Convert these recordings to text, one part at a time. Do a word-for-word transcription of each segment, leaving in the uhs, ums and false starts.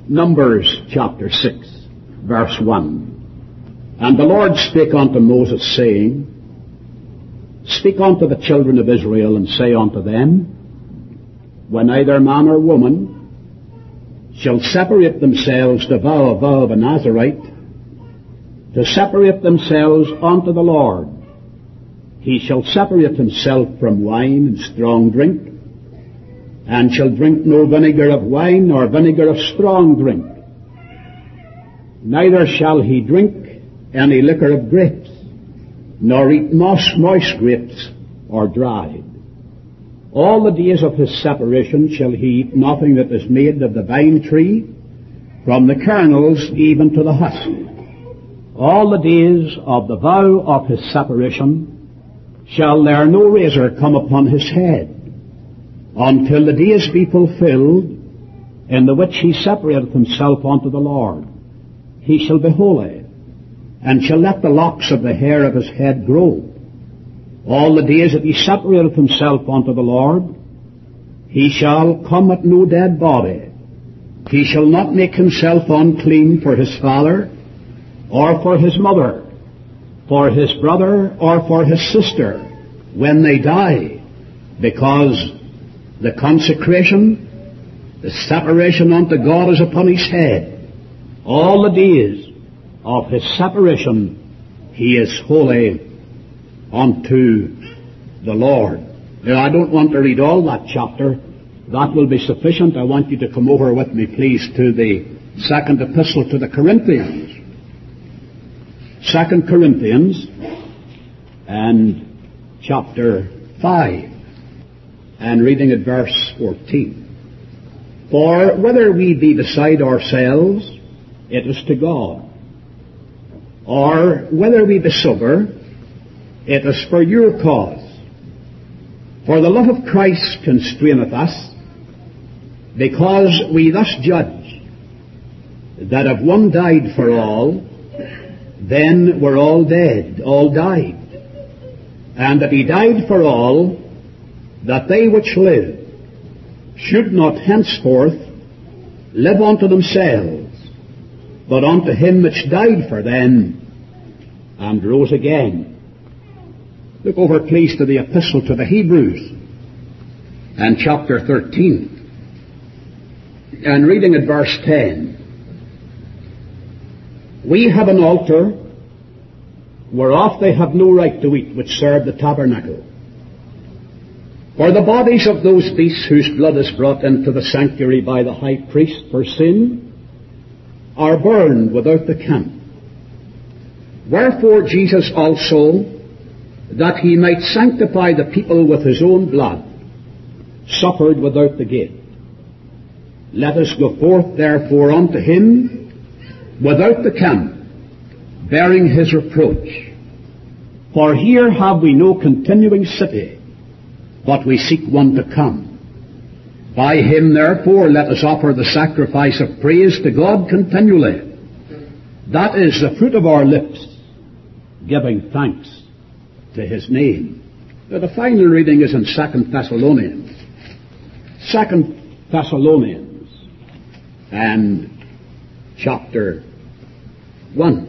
Numbers chapter six, verse one. And the Lord spake unto Moses, saying, Speak unto the children of Israel, and say unto them, When either man or woman shall separate themselves to vow a vow of a Nazarite, to separate themselves unto the Lord, he shall separate himself from wine and strong drink, and shall drink no vinegar of wine nor vinegar of strong drink. Neither shall he drink any liquor of grapes, nor eat moist, moist grapes or dried. All the days of his separation shall he eat nothing that is made of the vine tree, from the kernels even to the husk. All the days of the vow of his separation shall there no razor come upon his head, until the days be fulfilled in the which he separateth himself unto the Lord. He shall be holy, and shall let the locks of the hair of his head grow. All the days that he separateth himself unto the Lord, he shall come at no dead body. He shall not make himself unclean for his father, or for his mother, for his brother, or for his sister, when they die, because the consecration, the separation unto God is upon his head. All the days of his separation he is holy unto the Lord. Now, I don't want to read all that chapter. That will be sufficient. I want you to come over with me, please, to the second epistle to the Corinthians. Second Corinthians and chapter five. And reading at verse fourteen. For whether we be beside ourselves, it is to God. Or whether we be sober, it is for your cause. For the love of Christ constraineth us, because we thus judge, that if one died for all, then were all dead, all died. And that he died for all, that they which live should not henceforth live unto themselves, but unto him which died for them and rose again. Look over, please, to the epistle to the Hebrews and chapter thirteen. And reading at verse ten. We have an altar whereof they have no right to eat, which serve the tabernacle. For the bodies of those beasts whose blood is brought into the sanctuary by the high priest for sin are burned without the camp. Wherefore Jesus also, that he might sanctify the people with his own blood, suffered without the gate. Let us go forth therefore unto him without the camp, bearing his reproach. For here have we no continuing city, but we seek one to come. By him therefore let us offer the sacrifice of praise to God continually. That is the fruit of our lips, giving thanks to his name. Now, the final reading is in Second Thessalonians. Second Thessalonians and chapter one.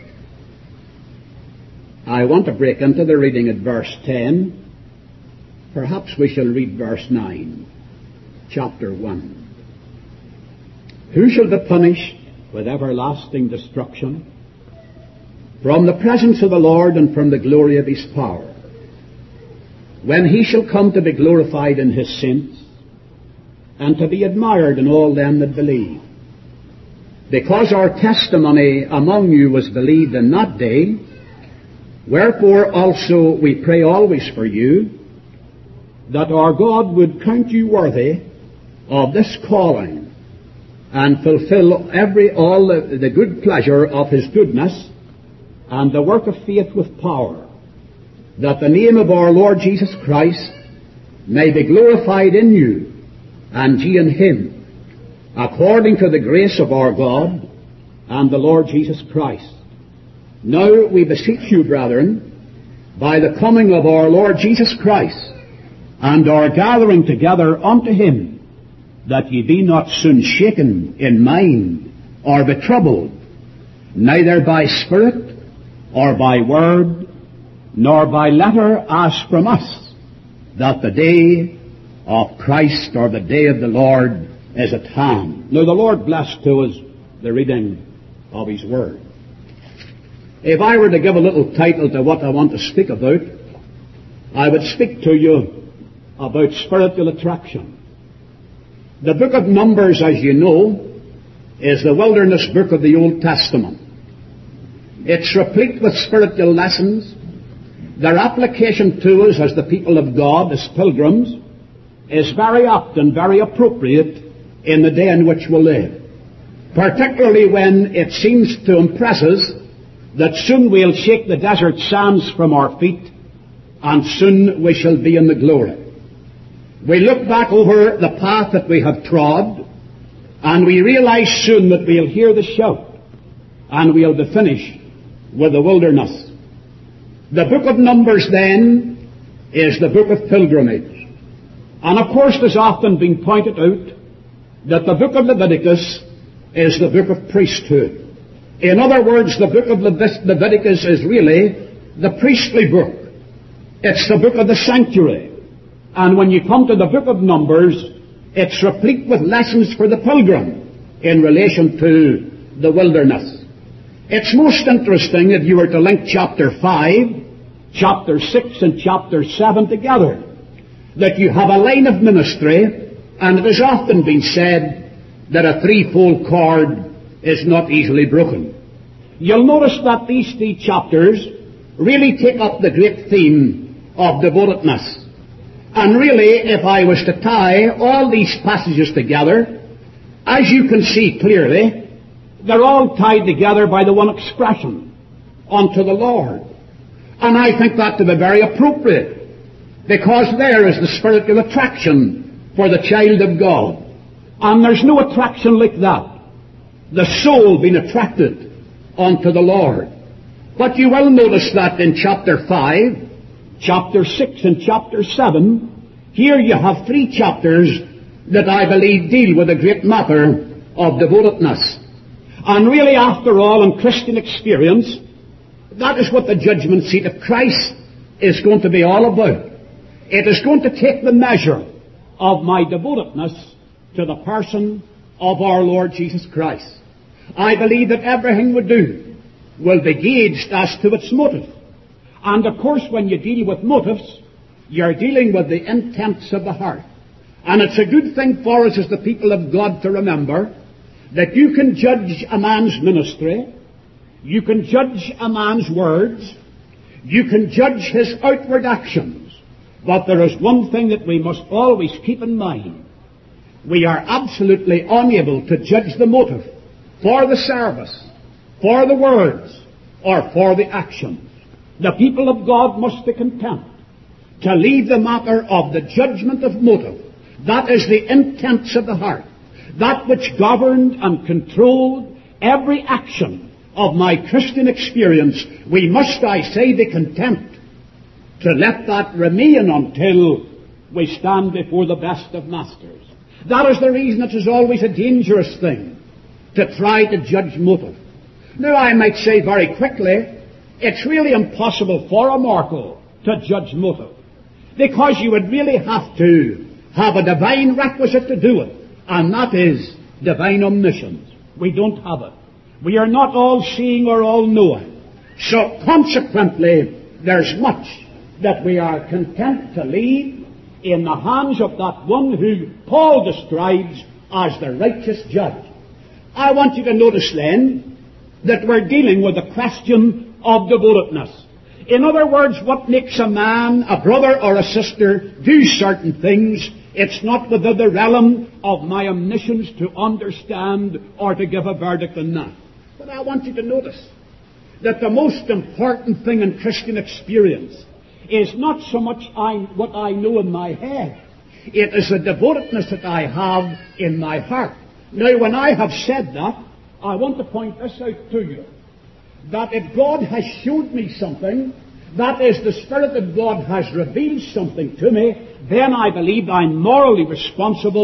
I want to break into the reading at verse ten. Perhaps we shall read verse nine, chapter one. Who shall be punished with everlasting destruction from the presence of the Lord and from the glory of his power, when he shall come to be glorified in his saints, and to be admired in all them that believe? Because our testimony among you was believed in that day, wherefore also we pray always for you, that our God would count you worthy of this calling, and fulfill every all the, the good pleasure of his goodness, and the work of faith with power, that the name of our Lord Jesus Christ may be glorified in you, and ye in him, according to the grace of our God and the Lord Jesus Christ. Now we beseech you, brethren, by the coming of our Lord Jesus Christ, and our gathering together unto him, that ye be not soon shaken in mind, or be troubled, neither by spirit, or by word, nor by letter as from us, that the day of Christ, or the day of the Lord, is at hand. Now the Lord bless to us the reading of His Word. If I were to give a little title to what I want to speak about, I would speak to you about spiritual attraction. The book of Numbers, as you know, is the wilderness book of the Old Testament. It's replete with spiritual lessons. Their application to us as the people of God, as pilgrims, is very apt and very appropriate in the day in which we live. Particularly when it seems to impress us that soon we'll shake the desert sands from our feet, and soon we shall be in the glory. We look back over the path that we have trod, and we realize soon that we'll hear the shout, and we'll be finished with the wilderness. The book of Numbers, then, is the book of pilgrimage. And of course, there's often been pointed out that the book of Leviticus is the book of priesthood. In other words, the book of Leviticus is really the priestly book. It's the book of the sanctuary. And when you come to the book of Numbers, it's replete with lessons for the pilgrim in relation to the wilderness. It's most interesting if you were to link chapter five, chapter six, and chapter seven together, that you have a line of ministry, and it has often been said that a threefold cord is not easily broken. You'll notice that these three chapters really take up the great theme of devotedness. And really, if I was to tie all these passages together, as you can see clearly, they're all tied together by the one expression, unto the Lord. And I think that to be very appropriate, because there is the spiritual attraction for the child of God. And there's no attraction like that, the soul being attracted unto the Lord. But you will notice that in chapter five, chapter six, and chapter seven, here you have three chapters that I believe deal with a great matter of devotedness. And really, after all, in Christian experience, that is what the judgment seat of Christ is going to be all about. It is going to take the measure of my devotedness to the person of our Lord Jesus Christ. I believe that everything we do will be gauged as to its motive. And of course, when you deal with motives, you're dealing with the intents of the heart. And it's a good thing for us as the people of God to remember that you can judge a man's ministry, you can judge a man's words, you can judge his outward actions, but there is one thing that we must always keep in mind. We are absolutely unable to judge the motive for the service, for the words, or for the actions. The people of God must be content to leave the matter of the judgment of motive. That is the intents of the heart. That which governed and controlled every action of my Christian experience. We must, I say, be content to let that remain until we stand before the best of masters. That is the reason it is always a dangerous thing to try to judge motive. Now, I might say very quickly, it's really impossible for a mortal to judge motive, because you would really have to have a divine requisite to do it, and that is divine omniscience. We don't have it. We are not all-seeing or all-knowing. So consequently, there's much that we are content to leave in the hands of that one who Paul describes as the righteous judge. I want you to notice then that we're dealing with the question of devotedness. In other words, what makes a man, a brother or a sister do certain things, it's not within the realm of my omniscience to understand or to give a verdict on that. But I want you to notice that the most important thing in Christian experience is not so much I, what I know in my head. It is the devotedness that I have in my heart. Now, when I have said that, I want to point this out to you. That if God has showed me something, that is, the Spirit of God has revealed something to me, then I believe I'm morally responsible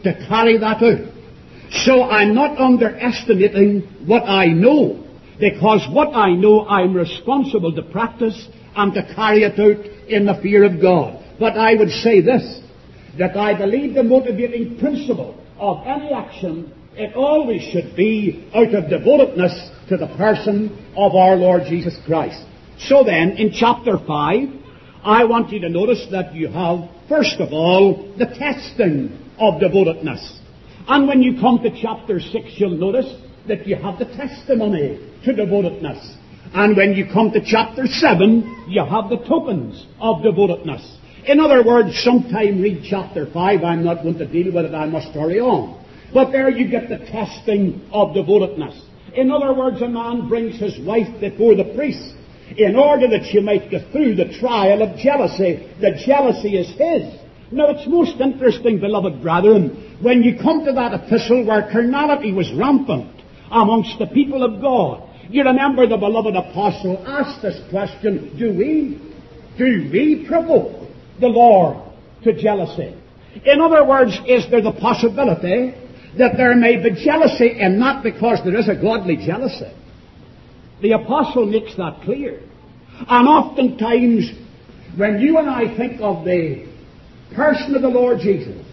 to carry that out. So I'm not underestimating what I know, because what I know I'm responsible to practice and to carry it out in the fear of God. But I would say this, that I believe the motivating principle of any action, it always should be out of devotedness to the person of our Lord Jesus Christ. So then, in chapter five, I want you to notice that you have, first of all, the testing of devotedness. And when you come to chapter six, you'll notice that you have the testimony to devotedness. And when you come to chapter seven, you have the tokens of devotedness. In other words, sometime read chapter five. I'm not going to deal with it. I must hurry on. But there you get the testing of devotedness. In other words, a man brings his wife before the priest in order that she might go through the trial of jealousy. The jealousy is his. Now, it's most interesting, beloved brethren, when you come to that epistle where carnality was rampant amongst the people of God. You remember the beloved apostle asked this question, do we, do we provoke the Lord to jealousy? In other words, is there the possibility that there may be jealousy, and not because there is a godly jealousy? The apostle makes that clear. And oftentimes, when you and I think of the person of the Lord Jesus,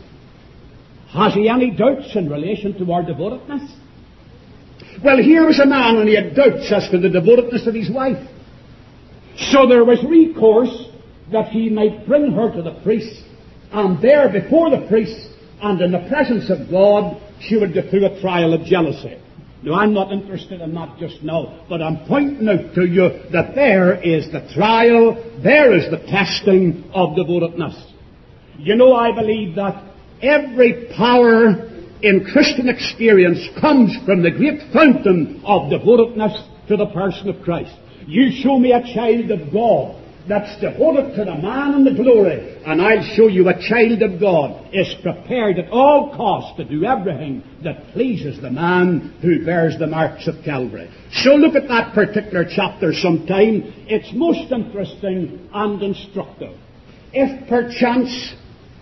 has he any doubts in relation to our devotedness? Well, here was a man and he had doubts as to the devotedness of his wife. So there was recourse that he might bring her to the priest, and there before the priest and in the presence of God, she would go through a trial of jealousy. Now, I'm not interested in that just now, but I'm pointing out to you that there is the trial, there is the testing of devotedness. You know, I believe that every power in Christian experience comes from the great fountain of devotedness to the person of Christ. You show me a child of God that's devoted to the man and the glory, and I'll show you a child of God is prepared at all costs to do everything that pleases the man who bears the marks of Calvary. So look at that particular chapter sometime. It's most interesting and instructive. If perchance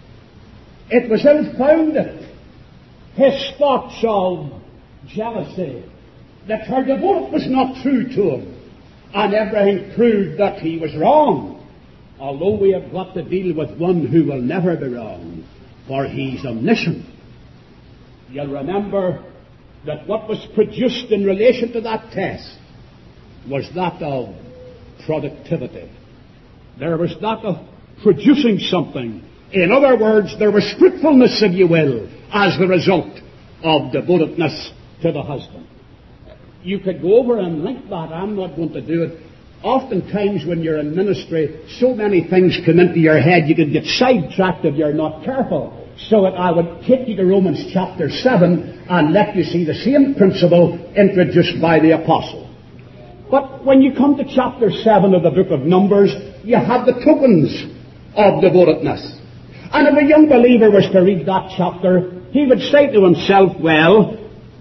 it was ill-founded, his thoughts of jealousy, that her devote was not true to him, and everything proved that he was wrong, although we have got to deal with one who will never be wrong, for he's omniscient. You'll remember that what was produced in relation to that test was that of productivity. There was that of producing something. In other words, there was fruitfulness, if you will, as the result of devotedness to the husband. You could go over and link that. I'm not going to do it. Oftentimes when you're in ministry, so many things come into your head, you could get sidetracked if you're not careful. So that I would take you to Romans chapter seven and let you see the same principle introduced by the apostle. But when you come to chapter seven of the book of Numbers, you have the tokens of devotedness. And if a young believer was to read that chapter, he would say to himself, well,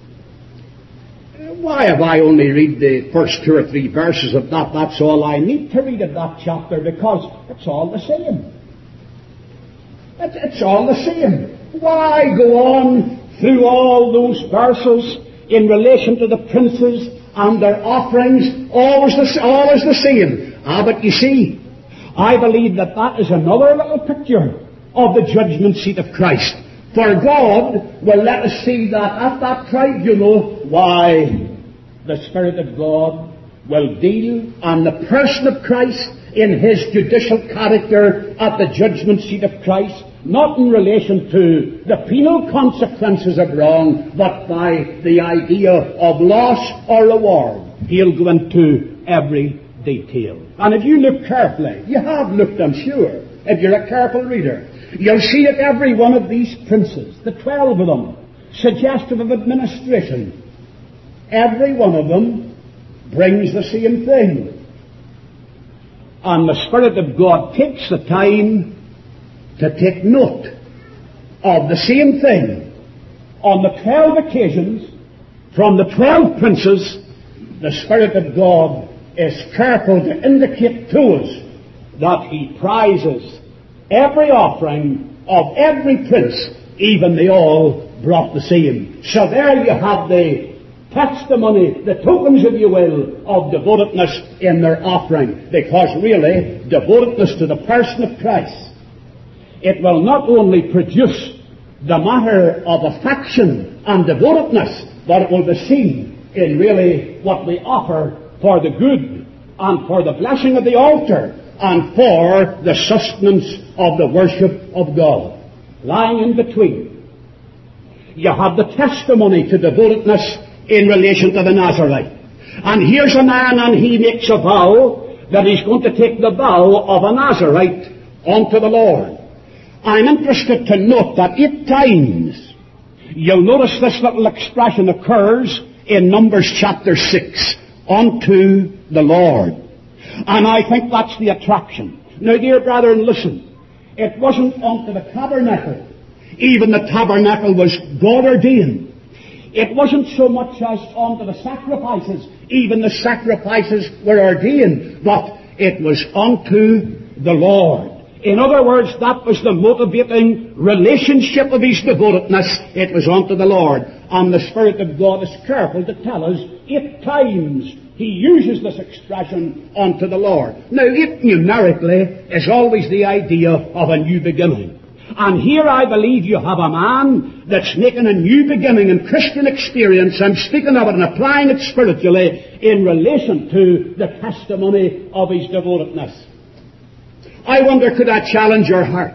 why have I only read the first two or three verses of that? That's all I need to read of that chapter, because it's all the same. It's, it's all the same. Why go on through all those verses in relation to the princes and their offerings? All is the, all is the same. Ah, but you see, I believe that that is another little picture of the judgment seat of Christ. For God will let us see that at that tribunal, why, the Spirit of God will deal on the person of Christ in his judicial character at the judgment seat of Christ, not in relation to the penal consequences of wrong, but by the idea of loss or reward. He'll go into every detail. And if you look carefully, you have looked, I'm sure, if you're a careful reader, you'll see that every one of these princes, the twelve of them, suggestive of administration, every one of them brings the same thing. And the Spirit of God takes the time to take note of the same thing. On the twelve occasions, from the twelve princes, the Spirit of God is careful to indicate to us that he prizes every offering of every prince even they all brought the same. So there you have the testimony, the tokens, if you will, of devotedness in their offering. Because really, devotedness to the person of Christ, it will not only produce the matter of affection and devotedness, but it will be seen in really what we offer for the good and for the blessing of the altar and for the sustenance of the worship of God. Lying in between, you have the testimony to devotedness in relation to the Nazarite. And here's a man, and he makes a vow that he's going to take the vow of a Nazarite unto the Lord. I'm interested to note that eight times you'll notice this little expression occurs in Numbers chapter six, unto the Lord. And I think that's the attraction. Now, dear brethren, listen. It wasn't unto the tabernacle. Even the tabernacle was God ordained. It wasn't so much as unto the sacrifices. Even the sacrifices were ordained. But it was unto the Lord. In other words, that was the motivating relationship of his devotedness. It was unto the Lord. And the Spirit of God is careful to tell us eight times he uses this expression, unto the Lord. Now, eight numerically is always the idea of a new beginning. And here I believe you have a man that's making a new beginning in Christian experience. I'm speaking of it and applying it spiritually in relation to the testimony of his devotedness. I wonder, could I challenge your heart?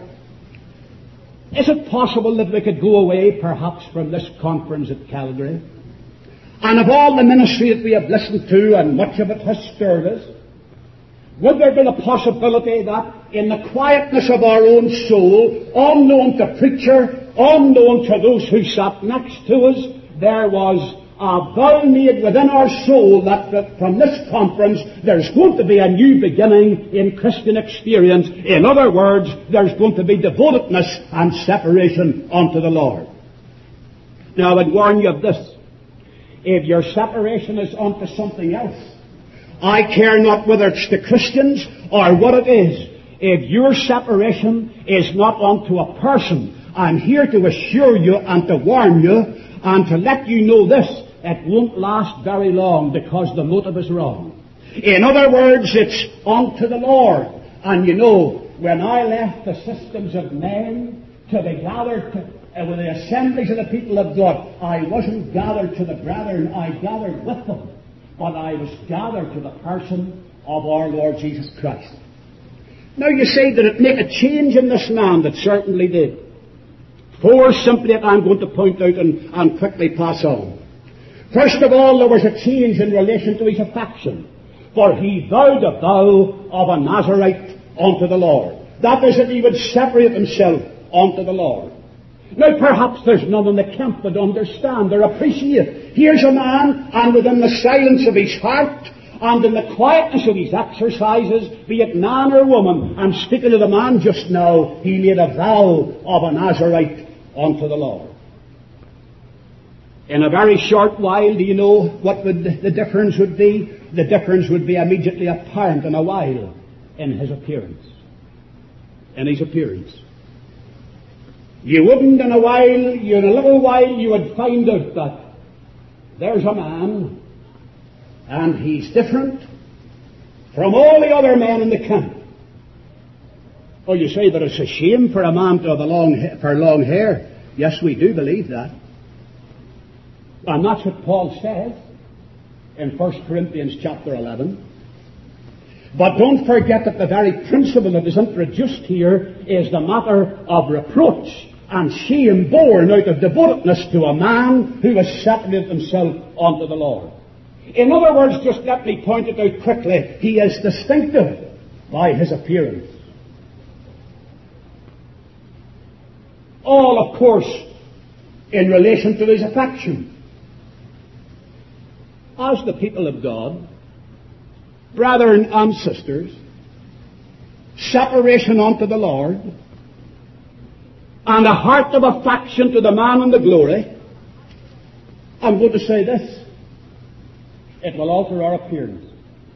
Is it possible that we could go away perhaps from this conference at Calgary, and of all the ministry that we have listened to, and much of it has stirred us, would there be the possibility that in the quietness of our own soul, unknown to preacher, unknown to those who sat next to us, there was a vow made within our soul that, that from this conference there's going to be a new beginning in Christian experience. In other words, there's going to be devotedness and separation unto the Lord. Now, I would warn you of this. If your separation is unto something else, I care not whether it's the Christians or what it is. If your separation is not unto a person, I'm here to assure you and to warn you and to let you know this: it won't last very long because the motive is wrong. In other words, it's unto the Lord. And you know, when I left the systems of men to be gathered to, uh, with the assemblies of the people of God, I wasn't gathered to the brethren, I gathered with them. But I was gathered to the person of our Lord Jesus Christ. Now you say, did it make a change in this man? That certainly did. Four simply that I'm going to point out and, and quickly pass on. First of all, there was a change in relation to his affection. For he vowed a vow of a Nazarite unto the Lord. That is, that he would separate himself unto the Lord. Now perhaps there's none in the camp that understand or appreciate. Here's a man, and within the silence of his heart, and in the quietness of his exercises, be it man or woman, I'm speaking to the man just now, he made a vow of a Nazarite unto the Lord. In a very short while, do you know what would the difference would be? The difference would be immediately apparent in a while in his appearance. In his appearance. You wouldn't in a while, you in a little while, you would find out that there's a man, and he's different from all the other men in the camp. Oh, you say that it's a shame for a man to have a long, for long hair. Yes, we do believe that. And that's what Paul says in First Corinthians chapter eleven. But don't forget that the very principle that is introduced here is the matter of reproach and shame born out of devotedness to a man who has separated himself unto the Lord. In other words, just let me point it out quickly, he is distinctive by his appearance. All, of course, in relation to his affection. As the people of God, brethren and sisters, separation unto the Lord, and a heart of affection to the man in the glory, I'm going to say this: it will alter our appearance.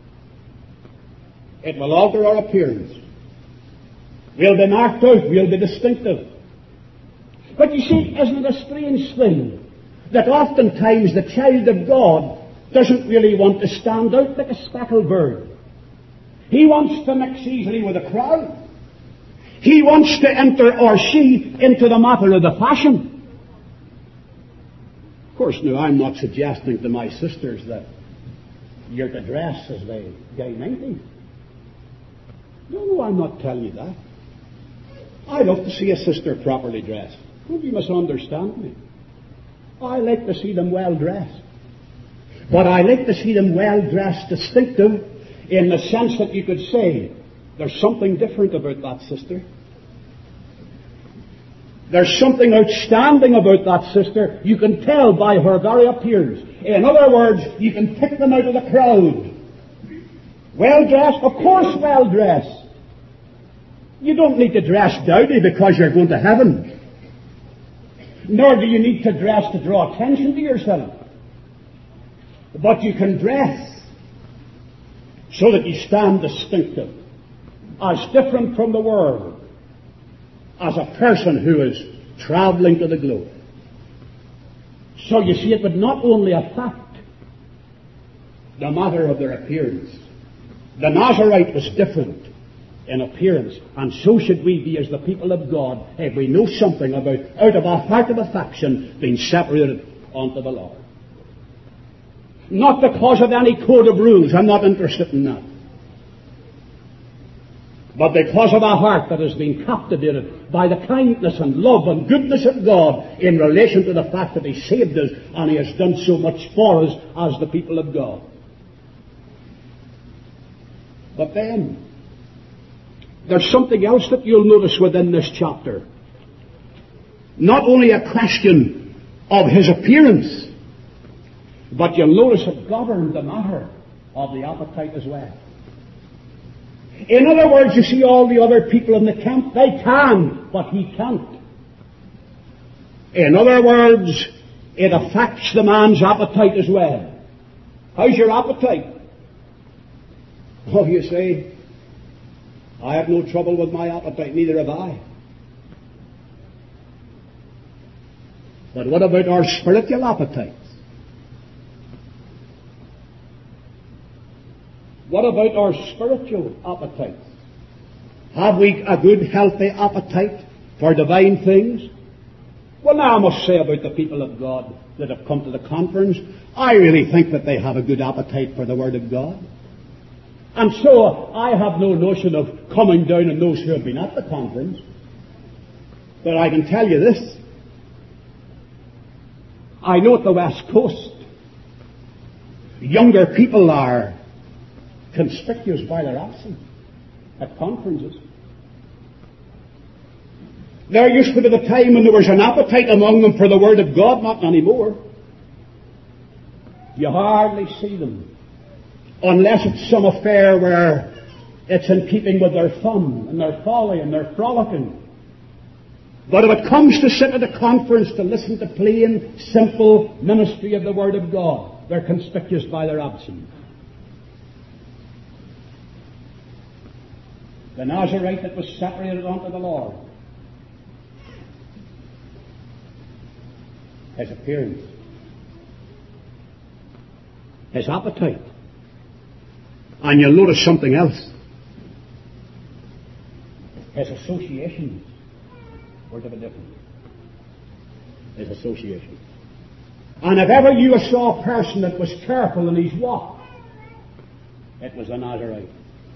It will alter our appearance. We'll be marked out, we'll be distinctive. But you see, isn't it a strange thing that oftentimes the child of God doesn't really want to stand out like a speckled bird? He wants to mix easily with a crowd. He wants to enter, or she, into the matter of the fashion. Of course, now, I'm not suggesting to my sisters that you're to dress as they gay ninety. No, no, I'm not telling you that. I love to see a sister properly dressed. Don't you misunderstand me. I like to see them well dressed. But I like to see them well dressed, distinctive, in the sense that you could say, there's something different about that sister. There's something outstanding about that sister. You can tell by her very appearance. In other words, you can pick them out of the crowd. Well dressed? Of course well dressed. You don't need to dress dowdy because you're going to heaven. Nor do you need to dress to draw attention to yourself. But you can dress so that you stand distinctive, as different from the world, as a person who is traveling to the globe. So you see, it would not only affect the matter of their appearance. The Nazarite was different in appearance, and so should we be as the people of God if we know something about, out of our heart of affection, being separated unto the Lord. Not because of any code of rules, I'm not interested in that. But because of our heart that has been captivated by the kindness and love and goodness of God in relation to the fact that He saved us and He has done so much for us as the people of God. But then, there's something else that you'll notice within this chapter. Not only a question of His appearance, but you'll notice it governed the matter of the appetite as well. In other words, you see, all the other people in the camp, they can, but He can't. In other words, it affects the man's appetite as well. How's your appetite? Oh, you say, I have no trouble with my appetite, neither have I. But what about our spiritual appetites? What about our spiritual appetites? Have we a good, healthy appetite for divine things? Well, now I must say about the people of God that have come to the conference, I really think that they have a good appetite for the Word of God. And so I have no notion of coming down on those who have been at the conference. But I can tell you this. I know at the West Coast, younger people are conspicuous by their absence at conferences. There used to be the time when there was an appetite among them for the Word of God, not anymore. You hardly see them, unless it's some affair where it's in keeping with their fun and their folly and their frolicking. But if it comes to sit at a conference to listen to plain, simple ministry of the Word of God, they're conspicuous by their absence. The Nazarite that was separated unto the Lord, his appearance, his appetite. And you'll notice something else. His associations were to be different. His associations. And if ever you saw a person that was careful in his walk, it was a Nazarite.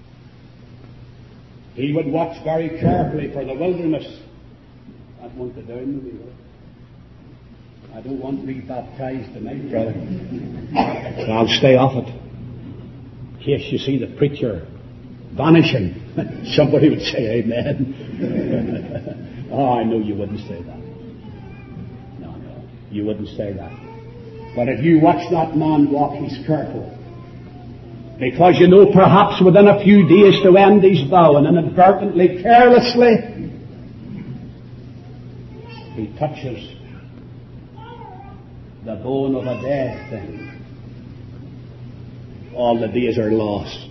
He would watch very carefully for the wilderness. That won't go down with me, I don't want to be baptized tonight, brother. So I'll stay off it. In case you see the preacher vanishing, somebody would say amen. Oh, I know you wouldn't say that. No, no, you wouldn't say that. But if you watch that man walk, he's careful. Because you know perhaps within a few days to end his vow, and inadvertently, carelessly, he touches the bone of a dead thing. All the days are lost.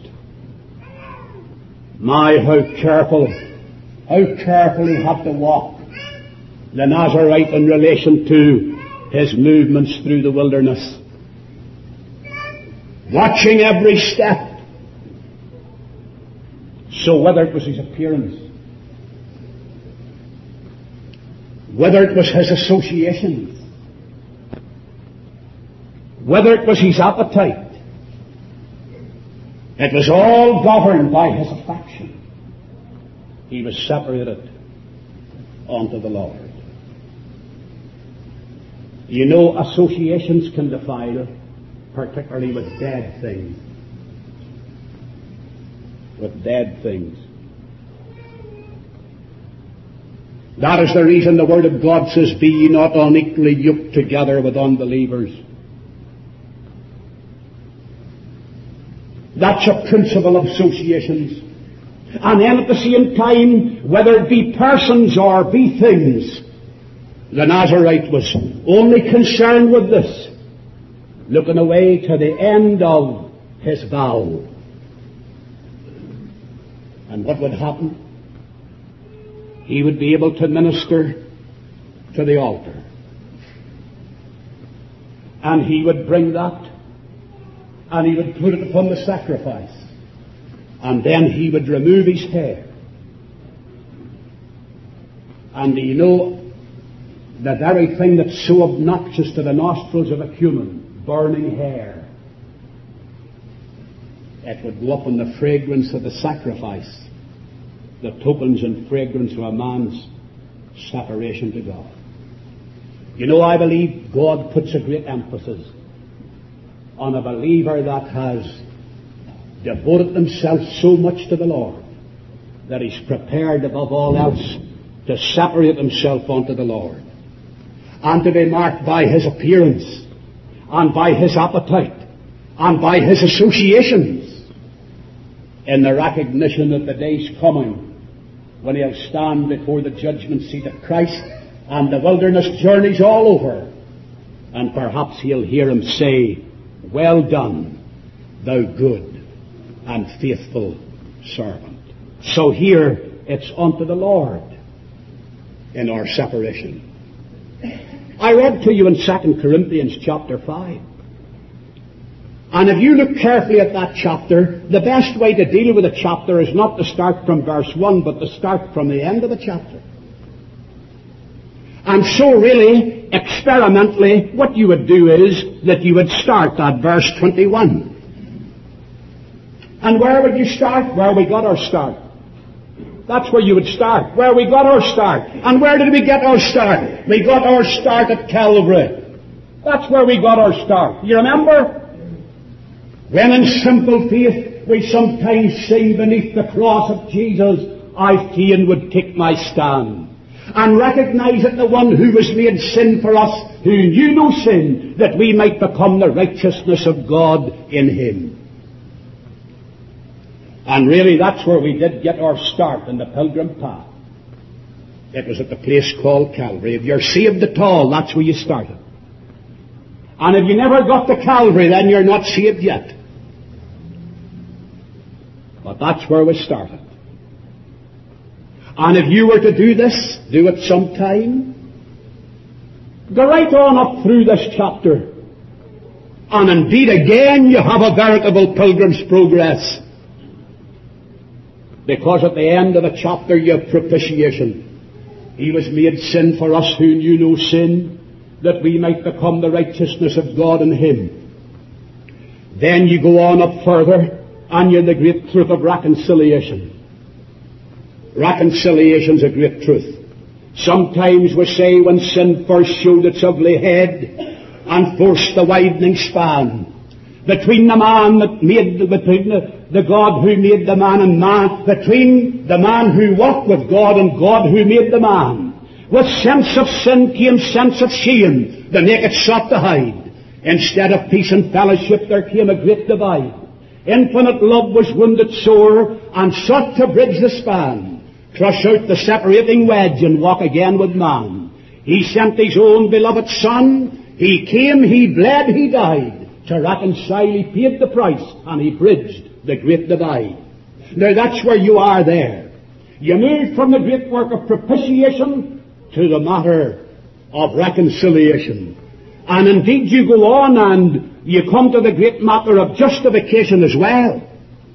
My, how careful, how careful he had to walk the Nazarite in relation to his movements through the wilderness, watching every step. So whether it was his appearance, whether it was his associations, whether it was his appetite, it was all governed by his affection. He was separated unto the Lord. You know, associations can defile, particularly with dead things. With dead things. That is the reason the Word of God says, be ye not unequally yoked together with unbelievers. That's a principle of associations. And then at the same time, whether it be persons or be things, the Nazarite was only concerned with this, looking away to the end of his vow. And what would happen? He would be able to minister to the altar. And he would bring that, and he would put it upon the sacrifice. And then he would remove his hair. And do you know, the very thing that's so obnoxious to the nostrils of a human, burning hair, it would go up in the fragrance of the sacrifice, the tokens and fragrance of a man's separation to God. You know, I believe God puts a great emphasis on a believer that has devoted himself so much to the Lord that he's prepared above all else to separate himself unto the Lord and to be marked by his appearance and by his appetite and by his associations, in the recognition that the day's coming when he'll stand before the judgment seat of Christ and the wilderness journey's all over, and perhaps he'll hear him say, well done, thou good and faithful servant. So here it's unto the Lord in our separation. I read to you in Second Corinthians chapter five. And if you look carefully at that chapter, the best way to deal with a chapter is not to start from verse one, but to start from the end of the chapter. And so really, experimentally, what you would do is that you would start at verse twenty-one. And where would you start? Where we got our start. That's where you would start. Where we got our start. And where did we get our start? We got our start at Calvary. That's where we got our start. You remember? When in simple faith we sometimes sing beneath the cross of Jesus, I fain would take my stand and recognize that the one who was made sin for us, who knew no sin, that we might become the righteousness of God in him. And really that's where we did get our start in the pilgrim path. It was at the place called Calvary. If you're saved at all, that's where you started. And if you never got to Calvary, then you're not saved yet. But that's where we started. And if you were to do this, do it sometime, go right on up through this chapter. And indeed again you have a veritable pilgrim's progress. Because at the end of the chapter you have propitiation. He was made sin for us who knew no sin, that we might become the righteousness of God in him. Then you go on up further, and you're the great truth of reconciliation. Reconciliation's a great truth. Sometimes we say when sin first showed its ugly head and forced the widening span between the man that made, between the, the God who made the man and man, between the man who walked with God and God who made the man. With sense of sin came sense of shame. The naked sought to hide. Instead of peace and fellowship there came a great divide. Infinite love was wounded sore and sought to bridge the span, crush out the separating wedge and walk again with man. He sent his own beloved Son. He came, he bled, he died. To reconcile, he paid the price, and he bridged the great divide. Now that's where you are there. You move from the great work of propitiation to the matter of reconciliation. And indeed you go on and you come to the great matter of justification as well.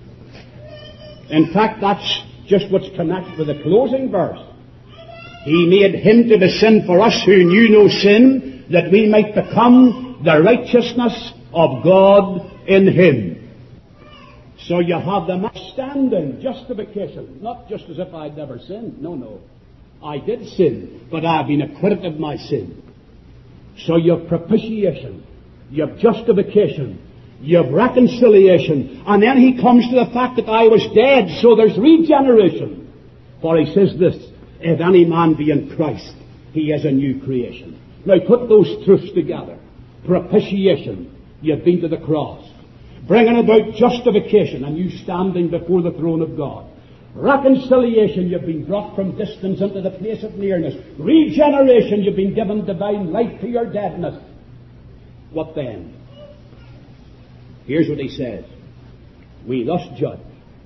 In fact, that's just what's connected with the closing verse. He made him to be sin for us who knew no sin, that we might become the righteousness of God in him. So you have the standing justification, not just as if I'd never sinned. No, no. I did sin, but I've been acquitted of my sin. So you have propitiation, you have justification, you have reconciliation, and then he comes to the fact that I was dead, so there's regeneration. For he says this, if any man be in Christ, he is a new creation. Now put those truths together. Propitiation, you've been to the cross. Bringing about justification, and you standing before the throne of God. Reconciliation, you've been brought from distance into the place of nearness. Regeneration, you've been given divine life to your deadness. What then? Here's what he says. We thus judge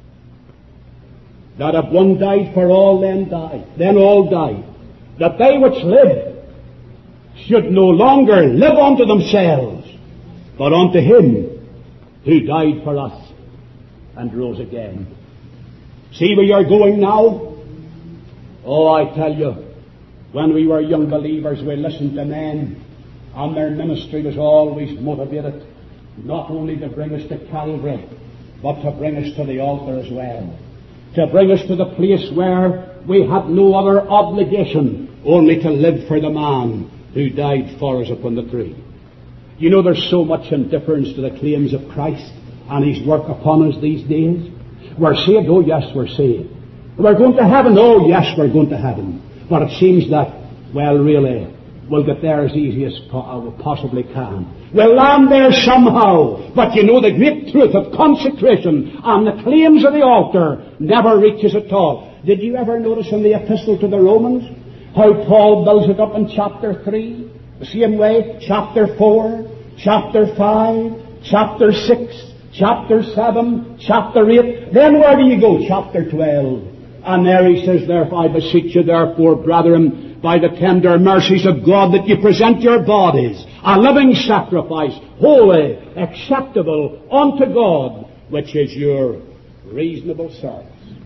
that if one died for all, then died, then all died. That they which live should no longer live unto themselves, but unto him who died for us and rose again. See where you're going now? Oh, I tell you, when we were young believers, we listened to men, and their ministry was always motivated not only to bring us to Calvary, but to bring us to the altar as well. To bring us to the place where we had no other obligation only to live for the man who died for us upon the tree. You know, there's so much indifference to the claims of Christ and his work upon us these days. We're saved, oh yes, we're saved. We're going to heaven, oh yes, we're going to heaven. But it seems that, well, really, we'll get there as easy as po- possibly can. We'll land there somehow. But you know, the great truth of consecration and the claims of the altar never reaches at all. Did you ever notice in the epistle to the Romans how Paul builds it up in chapter three? The same way, chapter four, chapter five, chapter six, chapter seven, chapter eight. Then where do you go? Chapter twelve. And there he says, therefore, I beseech you, therefore, brethren, by the tender mercies of God, that you present your bodies a living sacrifice, holy, acceptable unto God, which is your reasonable service.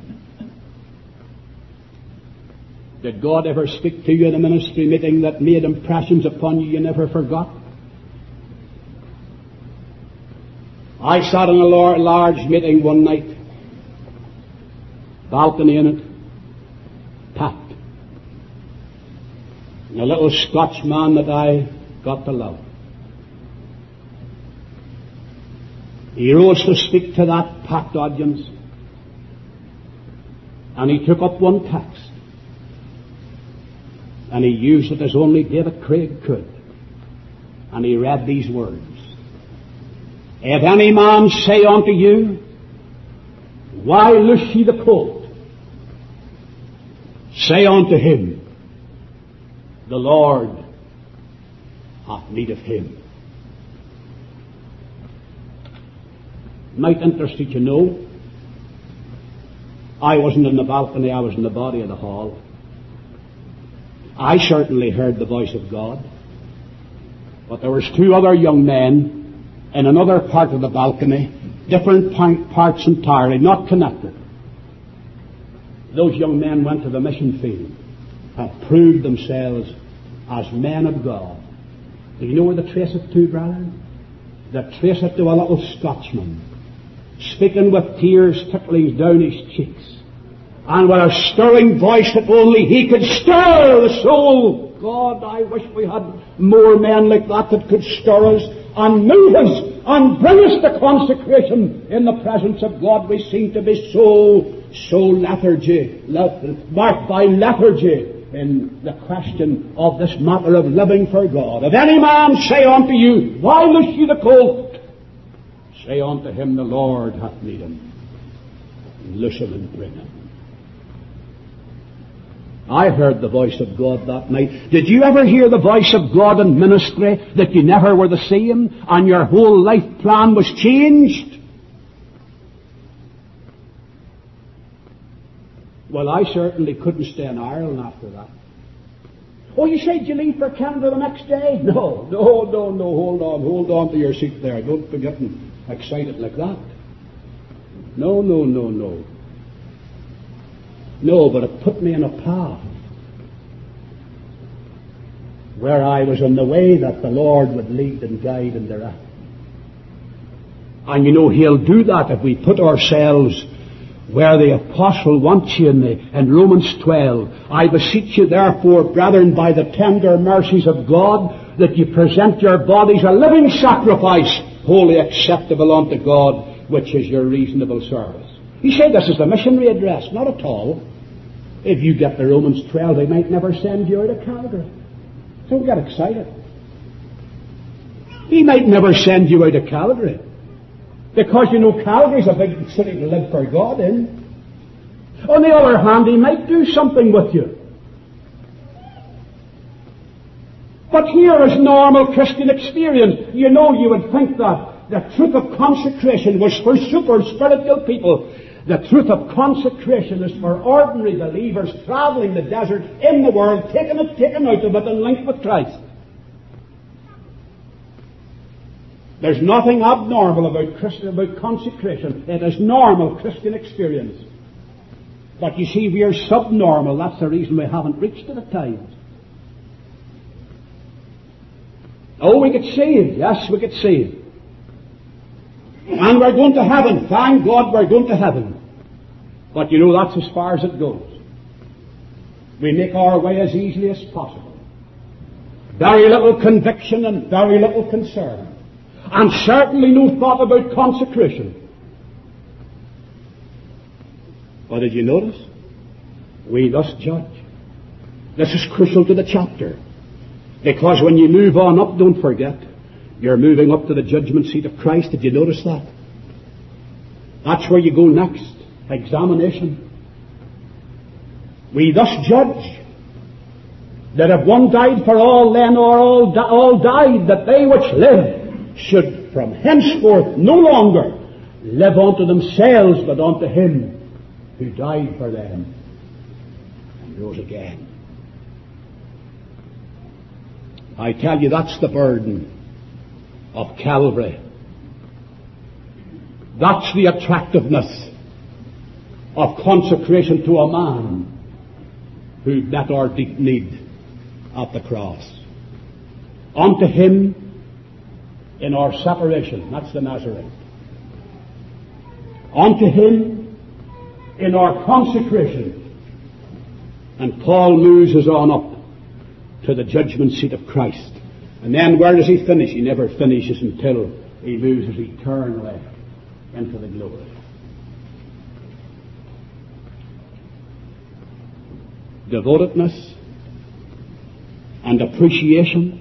Did God ever speak to you in a ministry meeting that made impressions upon you you never forgot? I sat in a large meeting one night, balcony in it, packed. And a little Scotchman that I got to love. He rose to speak to that packed audience, and he took up one text, and he used it as only David Craig could. And he read these words. If any man say unto you, why loose ye the colt? Say unto him, the Lord hath need of him. Might interest you to know, I wasn't in the balcony, I was in the body of the hall. I certainly heard the voice of God. But there was two other young men in another part of the balcony, different parts entirely, not connected. Those young men went to the mission field and proved themselves as men of God. Do you know where they trace it to, brother? They trace it to a little Scotchman, speaking with tears trickling down his cheeks, and with a stirring voice that only he could stir the soul. God, I wish we had more men like that that could stir us and move us and bring us to consecration in the presence of God. We seem to be so, so lethargy, marked by lethargy in the question of this matter of living for God. If any man say unto you, why loose ye the colt? Say unto him, the Lord hath need him. Loose him and bring him. I heard the voice of God that night. Did you ever hear the voice of God in ministry that you never were the same and your whole life plan was changed? Well, I certainly couldn't stay in Ireland after that. Oh, you say, did you leave for Canada the next day? No, no, no, no, hold on, hold on to your seat there. Don't be getting excited like that. No, no, no, no. No, but it put me in a path where I was on the way that the Lord would lead and guide and direct. And you know, He'll do that if we put ourselves where the apostle wants you in, the, in Romans twelve. I beseech you therefore, brethren, by the tender mercies of God, that you present your bodies a living sacrifice, wholly acceptable unto God, which is your reasonable service. You say this is the missionary address. Not at all. If you get to Romans twelve, they might never send you out of Calgary. Don't get excited. He might never send you out of Calgary. Because, you know, Calgary's a big city to live for God in. On the other hand, He might do something with you. But here is normal Christian experience. You know, you would think that the truth of consecration was for super spiritual people. The truth of consecration is for ordinary believers traveling the desert in the world, taking it, taken out of it, and linked with Christ. There's nothing abnormal about Christian, about consecration. It is normal Christian experience. But you see, we are subnormal. That's the reason we haven't reached it at times. Oh, we get saved. Yes, we get saved. And we're going to heaven. Thank God we're going to heaven. But you know, that's as far as it goes. We make our way as easily as possible. Very little conviction and very little concern. And certainly no thought about consecration. But did you notice? We thus judge. This is crucial to the chapter. Because when you move on up, don't forget, you're moving up to the judgment seat of Christ. Did you notice that? That's where you go next. Examination. We thus judge that if one died for all, then or all, di- all died, that they which live should from henceforth no longer live unto themselves, but unto Him who died for them and rose again. I tell you, that's the burden of Calvary. That's the attractiveness of consecration to a man who met our deep need at the cross. Unto Him in our separation, that's the Nazarene. Unto Him in our consecration. And Paul moves us on up to the judgment seat of Christ. And then where does he finish? He never finishes until he moves us eternally into the glory. Devotedness and appreciation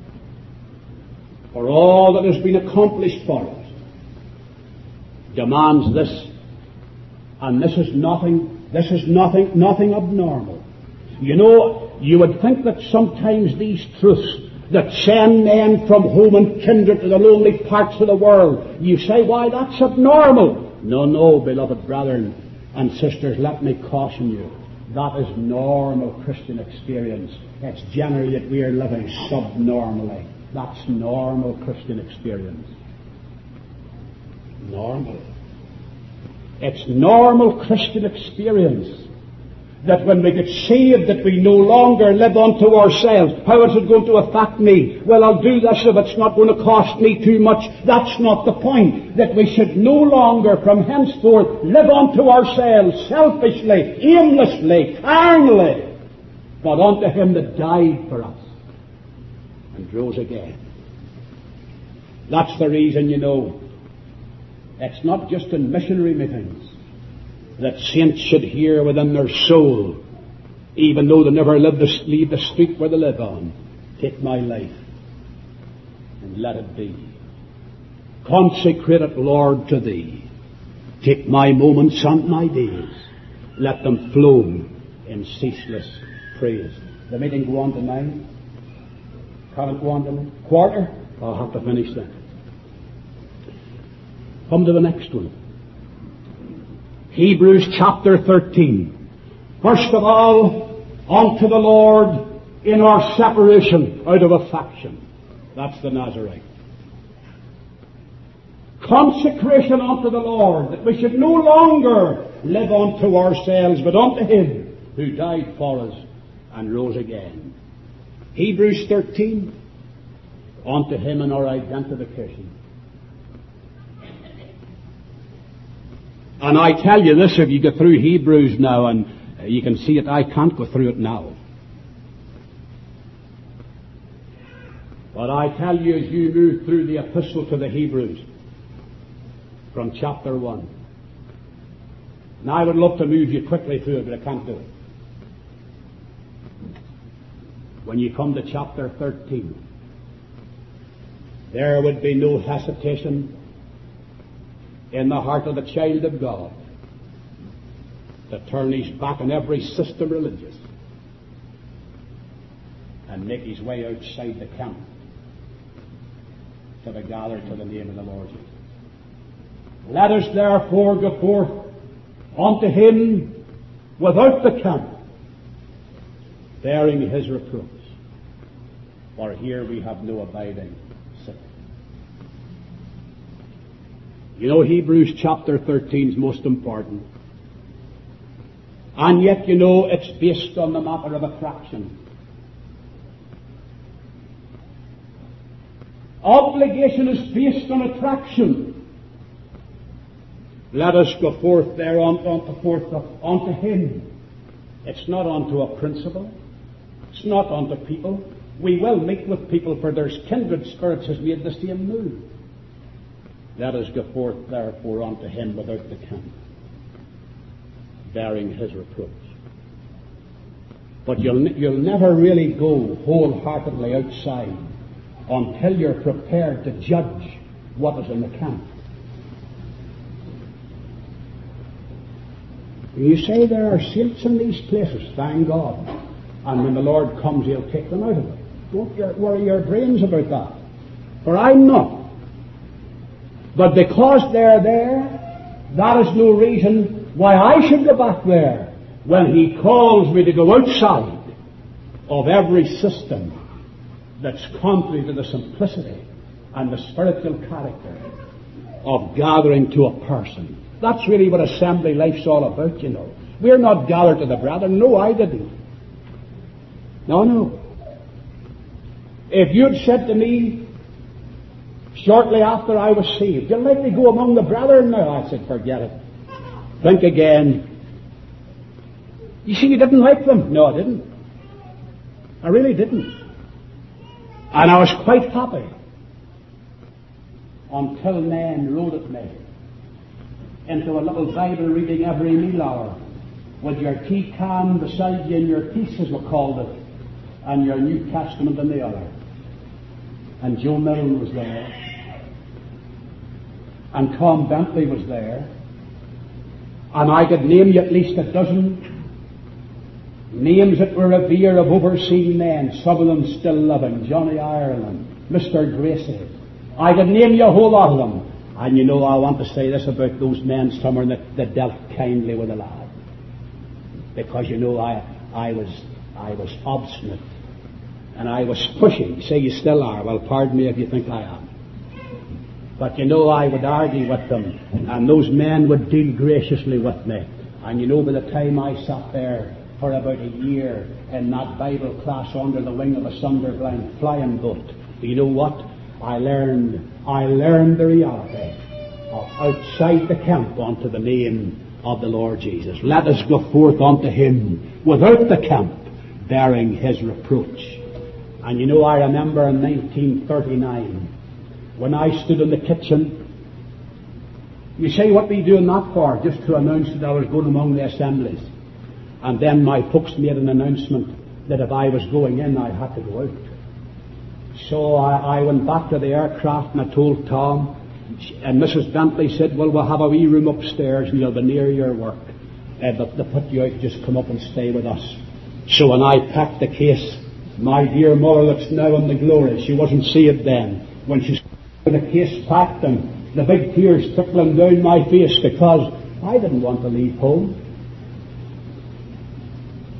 for all that has been accomplished for us demands this, and this is nothing, this is nothing, nothing abnormal. You know, you would think that sometimes these truths that send men from home and kindred to the lonely parts of the world, you say, why, that's abnormal. No, no, beloved brethren and sisters, let me caution you. That is normal Christian experience. It's generally that we are living subnormally. That's normal Christian experience. Normal. It's normal Christian experience that when we get saved, that we no longer live unto ourselves. How is it going to affect me? Well, I'll do this if it's not going to cost me too much. That's not the point. That we should no longer from henceforth live unto ourselves selfishly, aimlessly, carnally, but unto Him that died for us and rose again. That's the reason, you know, it's not just in missionary meetings that saints should hear within their soul, even though they never live the, leave the street where they live on, take my life and let it be. Consecrate it, Lord, to Thee. Take my moments and my days. Let them flow in ceaseless praise. The meeting go on to nine. Can it go on to nine? Quarter? I'll have to finish that. Come to the next one. Hebrews chapter thirteen. First of all, unto the Lord in our separation out of a faction. That's the Nazarite. Consecration unto the Lord, that we should no longer live unto ourselves, but unto Him who died for us and rose again. Hebrews thirteen, unto Him in our identification. And I tell you this, if you go through Hebrews now, and you can see it, I can't go through it now. But I tell you, as you move through the epistle to the Hebrews, from chapter one, and I would love to move you quickly through it, but I can't do it. When you come to chapter thirteen, there would be no hesitation in the heart of the child of God to turn his back on every system religious and make his way outside the camp to be gathered to the name of the Lord Jesus. Let us therefore go forth unto Him without the camp, bearing His reproofs. For here we have no abiding city. You know, Hebrews chapter thirteen is most important. And yet, you know, it's based on the matter of attraction. Obligation is based on attraction. Let us go forth there unto, unto, forth unto Him. It's not unto a principle. It's not unto people. We will meet with people, for there's kindred spirits has made the same move. Let us go forth therefore unto Him without the camp, bearing His reproofs. But you'll, you'll never really go wholeheartedly outside until you're prepared to judge what is in the camp. You say there are saints in these places, thank God. And when the Lord comes, He'll take them out of it. Don't worry your brains about that. For I'm not. But because they're there, that is no reason why I should go back there when He calls me to go outside of every system that's contrary to the simplicity and the spiritual character of gathering to a person. That's really what assembly life's all about, you know. We're not gathered to the brethren. No, I didn't. No, no. If you'd said to me shortly after I was saved, you'll let me go among the brethren now, I said, forget it. Think again. You see, you didn't like them. No, I didn't. I really didn't. And I was quite happy until men rode at me into a little Bible reading every meal hour with your tea can beside you and your peace, as we called it, and your New Testament in the other. And Joe Milne was there, and Tom Bentley was there, and I could name you at least a dozen names that were revered of overseen men, some of them still living, Johnny Ireland, Mister Gracie. I could name you a whole lot of them. And you know, I want to say this about those men somewhere that, that dealt kindly with the lad. Because you know, I I was I was obstinate. And I was pushing. You say you still are. Well, pardon me if you think I am. But you know, I would argue with them, and those men would deal graciously with me. And you know, by the time I sat there for about a year in that Bible class under the wing of a Sunderland flying boat, you know what? I learned, I learned the reality of outside the camp unto the name of the Lord Jesus. Let us go forth unto Him without the camp, bearing His reproach. And you know, I remember in nineteen thirty-nine, when I stood in the kitchen. You say, what were you doing that for? Just to announce that I was going among the assemblies. And then my folks made an announcement that if I was going in, I had to go out. So I, I went back to the aircraft and I told Tom, and Missus Bentley said, well, we'll have a wee room upstairs and you'll be near your work. Uh, but to put you out, just come up and stay with us. So when I packed the case, my dear mother that's now in the glory, she wasn't saved then, when she saw the case packed and the big tears trickling down my face because I didn't want to leave home.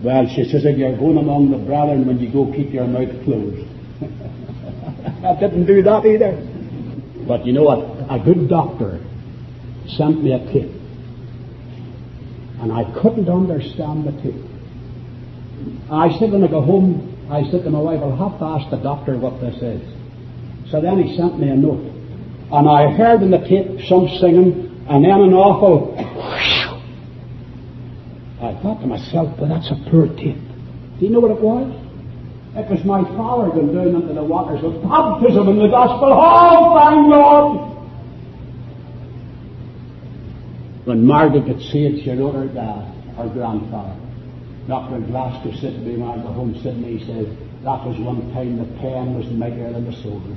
Well, she says, if you're going among the brethren, when you go, keep your mouth closed. I didn't do that either. But you know what? A good doctor sent me a tape. And I couldn't understand the tape. I said when I go home, I said to my wife, I'll have to ask the doctor what this is. So then he sent me a note. And I heard in the tape some singing, and then an awful... I thought to myself, well, that's a poor tape. Do you know what it was? It was my father going down into the waters of baptism in the gospel. Oh, thank God! When Margaret got saved, she wrote her dad, her grandfather. Doctor Glasgow said to me when I got home, said to me, he said, that was one time the pen was bigger than the sword.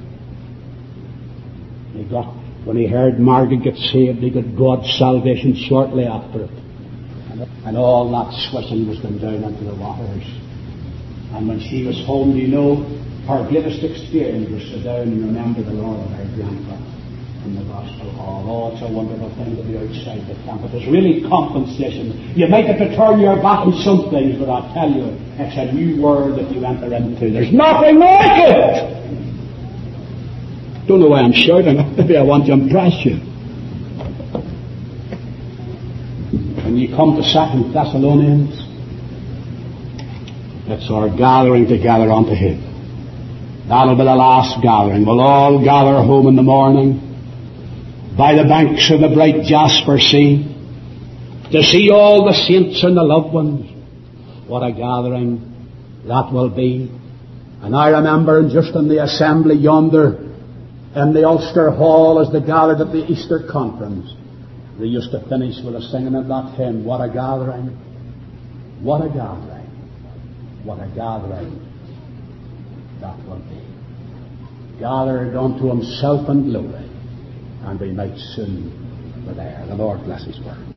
He got, when he heard Margaret get saved, he got God's salvation shortly after it. And all that swishing was going down into the waters. And when she was home, you know, her greatest experience was to sit down and remember the Lord and her grandpa in the gospel hall. Oh, it's a wonderful thing to be outside the camp. It is really compensation. You might have to turn your back on some things, but I tell you, it's a new world that you enter into. There's nothing like it! Don't know why I'm shouting. Maybe I want to impress you. When you come to Second Thessalonians, it's our gathering together unto Him. That'll be the last gathering. We'll all gather home in the morning by the banks of the bright Jasper Sea to see all the saints and the loved ones. What a gathering that will be. And I remember just in the assembly yonder in the Ulster Hall as they gathered at the Easter Conference, they used to finish with a singing of that hymn, what a gathering, what a gathering, what a gathering that will be. Gathered unto Himself in glory, and we might soon be there. The Lord bless His word.